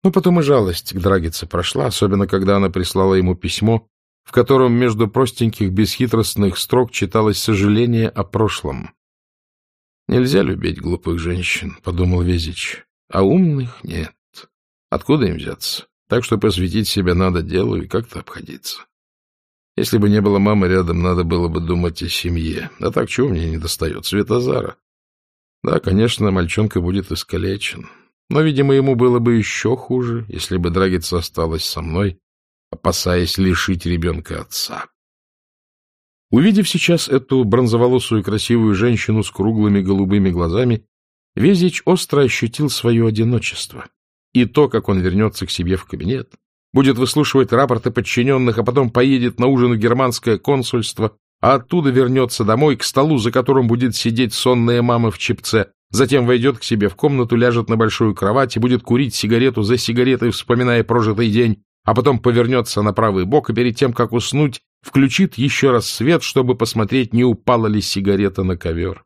Но потом и жалость к Драгице прошла, особенно когда она прислала ему письмо, в котором между простеньких бесхитростных строк читалось сожаление о прошлом. «Нельзя любить глупых женщин», — подумал Везич, — «а умных нет. Откуда им взяться? Так что посвятить себя надо делу и как-то обходиться. Если бы не было мамы рядом, надо было бы думать о семье. А так чего мне недостает? Светозара. Да, конечно, мальчонка будет искалечен. Но, видимо, ему было бы еще хуже, если бы Драгица осталась со мной, опасаясь лишить ребенка отца». Увидев сейчас эту бронзоволосую красивую женщину с круглыми голубыми глазами, Везич остро ощутил свое одиночество. И то, как он вернется к себе в кабинет, будет выслушивать рапорты подчиненных, а потом поедет на ужин в германское консульство, а оттуда вернется домой к столу, за которым будет сидеть сонная мама в чепце, затем войдет к себе в комнату, ляжет на большую кровать и будет курить сигарету за сигаретой, вспоминая прожитый день, а потом повернется на правый бок и перед тем, как уснуть, включит еще раз свет, чтобы посмотреть, не упала ли сигарета на ковер.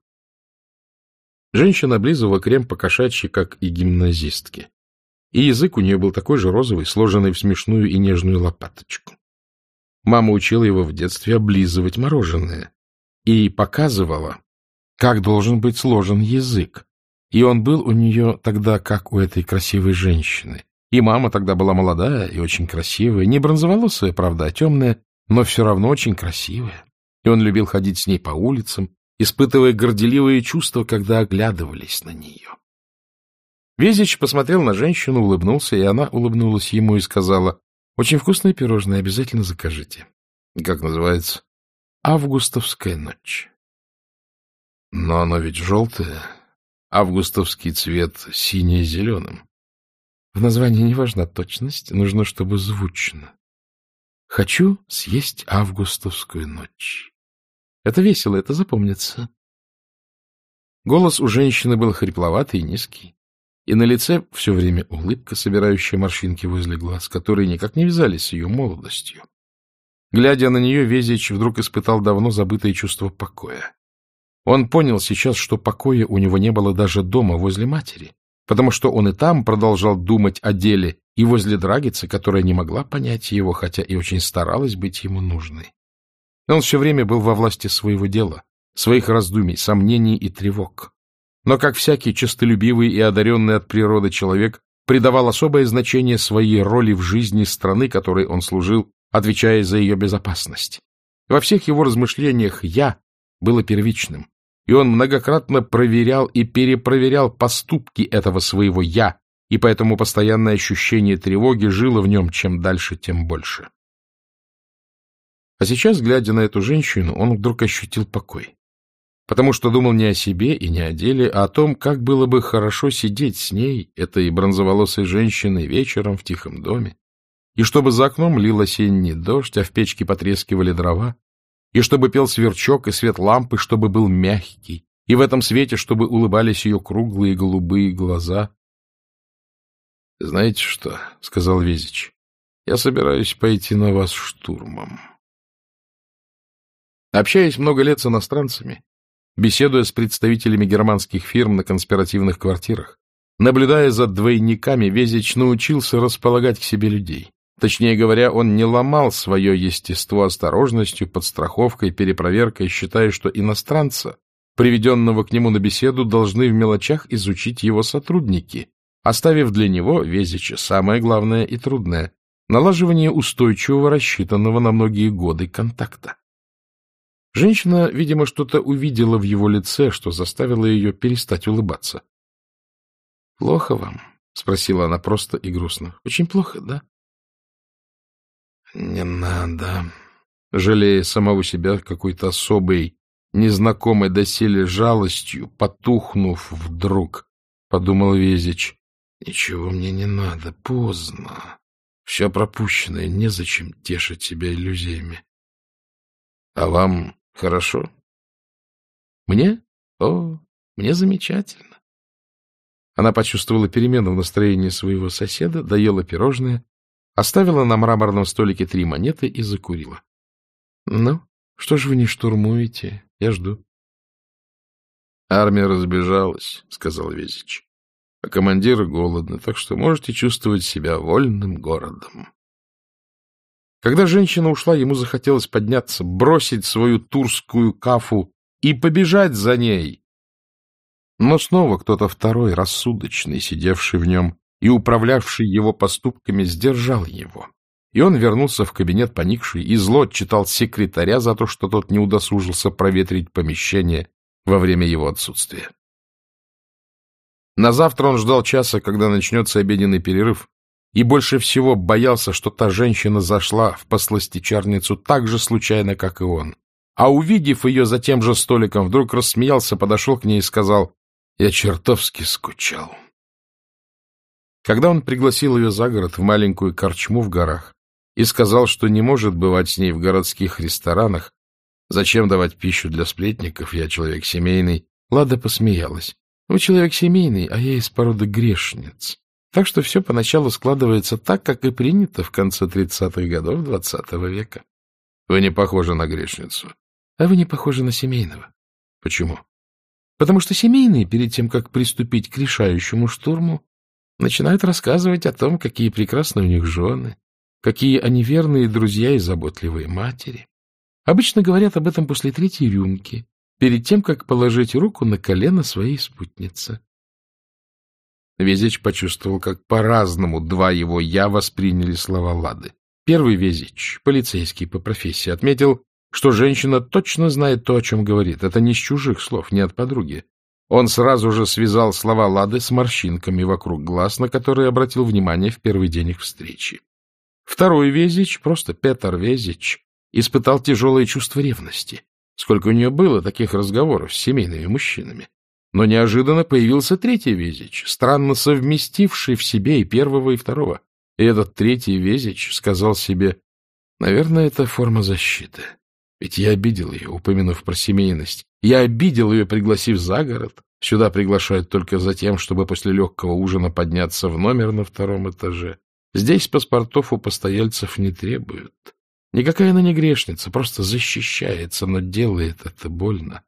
Женщина облизывала крем по-кошачьи, как и гимназистки. И язык у нее был такой же розовый, сложенный в смешную и нежную лопаточку. Мама учила его в детстве облизывать мороженое и показывала, как должен быть сложен язык. И он был у нее тогда, как у этой красивой женщины. И мама тогда была молодая и очень красивая, не бронзоволосая, правда, а темная, но все равно очень красивая. И он любил ходить с ней по улицам, испытывая горделивые чувства, когда оглядывались на нее. Везич посмотрел на женщину, улыбнулся, и она улыбнулась ему и сказала: «Очень вкусное пирожное, обязательно закажите». «Как называется?» «Августовская ночь». «Но оно ведь желтое. Августовский цвет синий-зеленым». «В названии не важна точность, нужно, чтобы звучно. Хочу съесть августовскую ночь». Это весело, это запомнится. Голос у женщины был хрипловатый и низкий, и на лице все время улыбка, собирающая морщинки возле глаз, которые никак не вязались с ее молодостью. Глядя на нее, Везич вдруг испытал давно забытое чувство покоя. Он понял сейчас, что покоя у него не было даже дома возле матери, потому что он и там продолжал думать о деле, и возле Драгицы, которая не могла понять его, хотя и очень старалась быть ему нужной. Он все время был во власти своего дела, своих раздумий, сомнений и тревог. Но, как всякий честолюбивый и одаренный от природы человек, придавал особое значение своей роли в жизни страны, которой он служил, отвечая за ее безопасность. Во всех его размышлениях «я» было первичным, и он многократно проверял и перепроверял поступки этого своего «я», и поэтому постоянное ощущение тревоги жило в нем чем дальше, тем больше. А сейчас, глядя на эту женщину, он вдруг ощутил покой, потому что думал не о себе и не о деле, а о том, как было бы хорошо сидеть с ней, этой бронзоволосой женщиной, вечером в тихом доме, и чтобы за окном лил осенний дождь, а в печке потрескивали дрова, и чтобы пел сверчок, и свет лампы, чтобы был мягкий, и в этом свете, чтобы улыбались ее круглые голубые глаза. — Знаете что, — сказал Везич, — я собираюсь пойти на вас штурмом. Общаясь много лет с иностранцами, беседуя с представителями германских фирм на конспиративных квартирах, наблюдая за двойниками, Везич научился располагать к себе людей. Точнее говоря, он не ломал свое естество осторожностью, подстраховкой, перепроверкой, считая, что иностранца, приведенного к нему на беседу, должны в мелочах изучить его сотрудники, оставив для него, Везича, самое главное и трудное — налаживание устойчивого, рассчитанного на многие годы контакта. Женщина, видимо, что-то увидела в его лице, что заставило ее перестать улыбаться. — Плохо вам? — спросила она просто и грустно. — Очень плохо, да? — Не надо. Жалея самого себя какой-то особой, незнакомой доселе жалостью, потухнув вдруг, подумал Везич. — Ничего мне не надо, поздно. Все пропущенное, незачем тешить себя иллюзиями. — А вам хорошо? — Мне? О, мне замечательно. Она почувствовала перемену в настроении своего соседа, доела пирожное, оставила на мраморном столике 3 монеты и закурила. — Ну, что ж вы не штурмуете? Я жду. — Армия разбежалась, — сказал Везич. а командиры голодны, так что можете чувствовать себя вольным городом. Когда женщина ушла, ему захотелось подняться, бросить свою турскую кафу и побежать за ней. Но снова кто-то второй, рассудочный, сидевший в нем и управлявший его поступками, сдержал его. И он вернулся в кабинет поникший и зло отчитал секретаря за то, что тот не удосужился проветрить помещение во время его отсутствия. На завтра он ждал часа, когда начнется обеденный перерыв, и больше всего боялся, что та женщина зашла в посластичарницу так же случайно, как и он. А увидев ее за тем же столиком, вдруг рассмеялся, подошел к ней и сказал: «Я чертовски скучал». Когда он пригласил ее за город в маленькую корчму в горах и сказал, что не может бывать с ней в городских ресторанах, зачем давать пищу для сплетников, я человек семейный, Лада посмеялась. «Вы человек семейный, а я из породы грешниц. Так что все поначалу складывается так, как и принято в конце 30-х годов XX века. Вы не похожи на грешницу. А вы не похожи на семейного. Почему? Потому что семейные, перед тем, как приступить к решающему штурму, начинают рассказывать о том, какие прекрасные у них жены, какие они верные друзья и заботливые матери. Обычно говорят об этом после 3-й рюмки, перед тем, как положить руку на колено своей спутницы. Везич почувствовал, как по-разному два его «я» восприняли слова Лады. Первый Везич, полицейский по профессии, отметил, что женщина точно знает то, о чем говорит. Это не с чужих слов, не от подруги. Он сразу же связал слова Лады с морщинками вокруг глаз, на которые обратил внимание в первый день их встречи. Второй Везич, просто Петр Везич, испытал тяжелое чувство ревности. Сколько у нее было таких разговоров с семейными мужчинами. Но неожиданно появился третий Везич, странно совместивший в себе и первого, и второго. И этот третий Везич сказал себе: наверное, это форма защиты. Ведь я обидел ее, упомянув про семейность. Я обидел ее, пригласив за город. Сюда приглашают только за тем, чтобы после легкого ужина подняться в номер на 2-м этаже. Здесь паспортов у постояльцев не требуют. Никакая она не грешница, просто защищается, но делает это больно.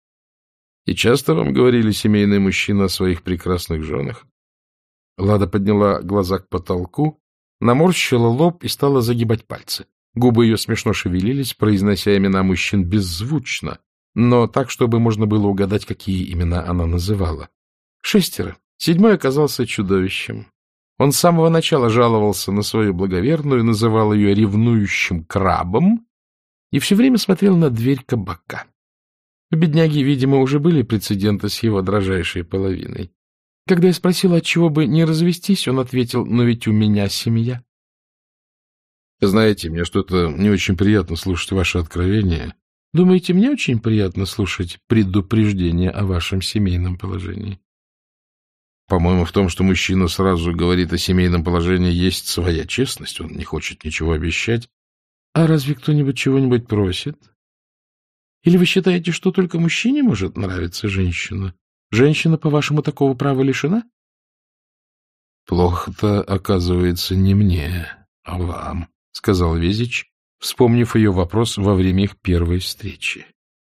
И часто вам говорили семейные мужчины о своих прекрасных женах? Лада подняла глаза к потолку, наморщила лоб и стала загибать пальцы. Губы ее смешно шевелились, произнося имена мужчин беззвучно, но так, чтобы можно было угадать, какие имена она называла. 6. 7-й оказался чудовищем. Он с самого начала жаловался на свою благоверную, называл ее ревнующим крабом и все время смотрел на дверь кабака. У бедняги, видимо, уже были прецеденты с его дрожайшей половиной. Когда я спросила, отчего бы не развестись, он ответил: но ведь у меня семья. Знаете, мне что-то не очень приятно слушать ваши откровения. Думаете, мне очень приятно слушать предупреждение о вашем семейном положении? По-моему, в том, что мужчина сразу говорит о семейном положении, есть своя честность. Он не хочет ничего обещать. А разве кто-нибудь чего-нибудь просит? Или вы считаете, что только мужчине может нравиться женщина? Женщина, по-вашему, такого права лишена? Плохо-то, оказывается, не мне, а вам, — сказал Везич, вспомнив ее вопрос во время их первой встречи.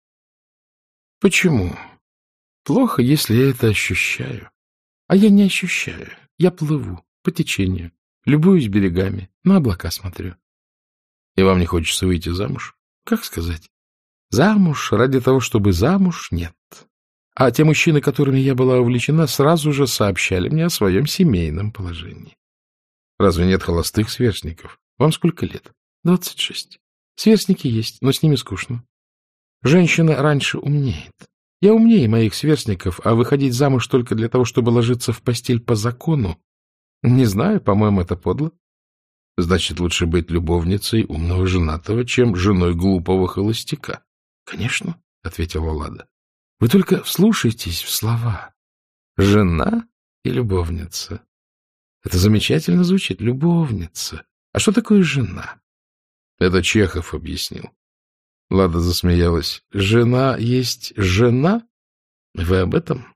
Почему? Плохо, если я это ощущаю. А я не ощущаю. Я плыву по течению, любуюсь берегами, на облака смотрю. И вам не хочется выйти замуж? Как сказать? Замуж ради того, чтобы замуж, нет. А те мужчины, которыми я была увлечена, сразу же сообщали мне о своем семейном положении. Разве нет холостых сверстников? Вам сколько лет? 26. Сверстники есть, но с ними скучно. Женщина раньше умнеет. Я умнее моих сверстников, а выходить замуж только для того, чтобы ложиться в постель по закону, не знаю, по-моему, это подло. Значит, лучше быть любовницей умного женатого, чем женой глупого холостяка. — Конечно, — ответила Лада. — Вы только вслушайтесь в слова. Жена и любовница. Это замечательно звучит. Любовница. А что такое жена? Это Чехов объяснил. Лада засмеялась. Жена есть жена? Вы об этом?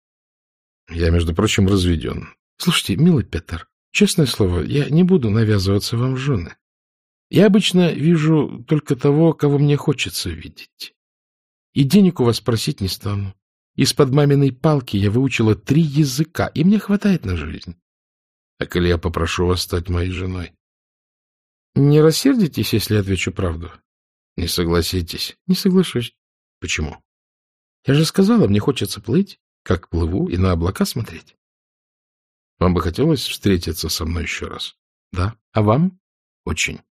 Я, между прочим, разведен. Слушайте, милый Петр, честное слово, я не буду навязываться вам в жены. Я обычно вижу только того, кого мне хочется видеть. И денег у вас просить не стану. Из-под маминой палки я выучила 3 языка, и мне хватает на жизнь. А коли я попрошу вас стать моей женой? Не рассердитесь, если я отвечу правду? Не согласитесь? Не соглашусь. Почему? Я же сказала, мне хочется плыть, как плыву, и на облака смотреть. Вам бы хотелось встретиться со мной еще раз? Да. А вам? Очень.